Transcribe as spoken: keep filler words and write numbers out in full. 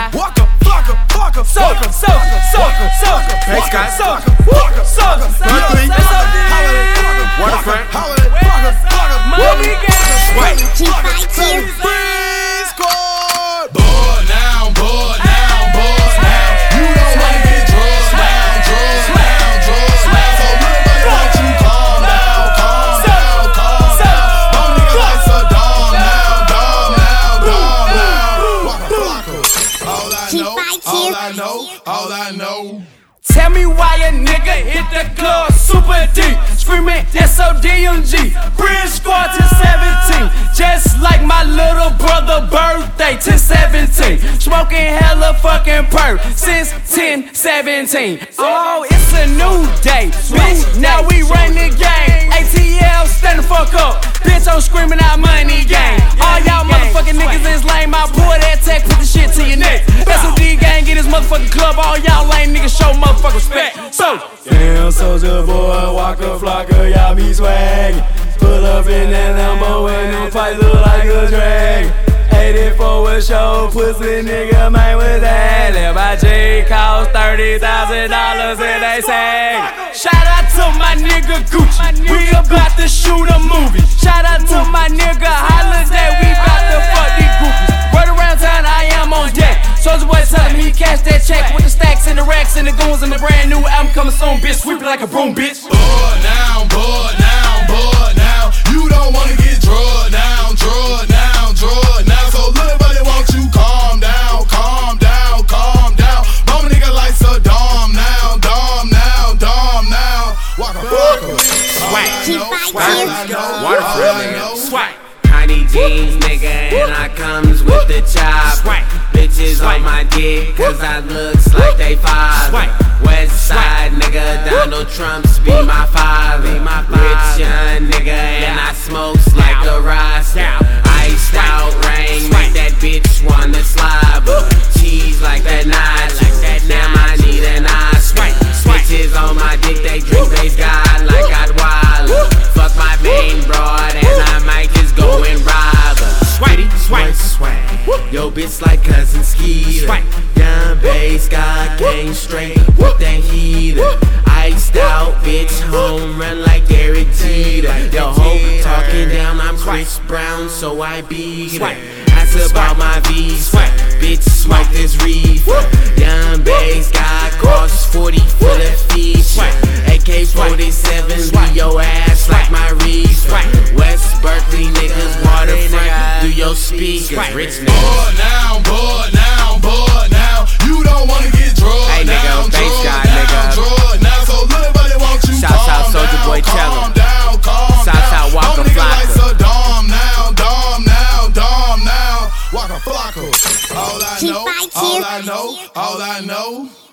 Waka, flocka, flocka, soca, soca, soca, soca. Hey, Scott. Soca, soca, soca. Berkeley. Holiday, Waterfront. holiday, flocka, flocka. Money gang. Sweat. Freeze squad. Bored now, bored now, bored now. You don't wanna get drugged now, drugged now, drugged now. So nobody want you calm down, calm down, calm down. Don't nigga like Saddam now, Dom now, Dom now. Waka flocka. All I know, all I know, all I know. Tell me why a nigga hit the club super deep, screaming S O D M G. Bridge squad to seventeen, just like my little brother birthday to seventeen. Smoking hella fucking perk since ten seventeen. Oh, it's a new day, bitch. Now we run the game. A T L, stand the fuck up, bitch. I'm screaming out money gang. All y'all motherfucking niggas is lame. I pull that tech, put the shit to your neck. S O D gang, get this motherfucking club. All y'all lame niggas show motherfucking respect. So, damn, soldier boy, Waka Flocka, y'all be swaggin'. Pull up in that Lambo and them pipes look like a dragon. eighty-four a show, pussy nigga, man, with that. Lil' my G cost thirty thousand dollars and they say. shout out to my nigga Gucci, we about to shoot a movie. Shout out to my nigga Holiday, we about to fuck these groupies. Right around town, I am on deck. Soulja Boy telling me he cash that check with the stacks and the racks and the goons and the brand new album coming soon, bitch. Sweep it like a broom, bitch. Bored now, bored now, bored now. You don't wanna get drugged now, drugged now, drugged now. So nobody want you calm down, calm down, calm down. Mama nigga like Saddam now, Dom now, Dom now. Waka flocka. Swag. Waterfront. Swag. Tiny jeans, nigga, and I comes with the chop. Bitches on my dick, cause I looks like they father. West side, nigga, Donald Trump's be my father. Rich young nigga, and I smokes like a Rasta. Iced out rain, make that bitch wanna slobber. Cheese like that Nacho, damn I need an Oscar. Bitches on my dick, they drink, they sky like I'd Wilder. Fuck my main broad, and I might just go and rob her. Swaggy, swag, swag. Yo, bitch like cousin Skeeter. Young bass guy came straight with that heater. Iced out, bitch, home run like Derek Jeter. Yo, ho, talking down, I'm Chris Brown, so I beat her. Ask about my visa, bitch, smoke this reefer. Young bass guy costs forty for the feature. A K forty-seven, be your ass like my reefer. West Berkeley niggas, waterfront, do your speakers. Rich niggas. Bored now, bored now, bored now. You don't wanna get drugged Hey, nigga, now, bass drugged guy, now, nigga. drugged now. So nobody want you Shouts calm out Soulja down, Boy calm Cello. down, calm Shouts down. out Waka Don't nigga like Flocka. Saddam now, Dom now, Dom now. Waka flocka. All I know, all I know, all I know.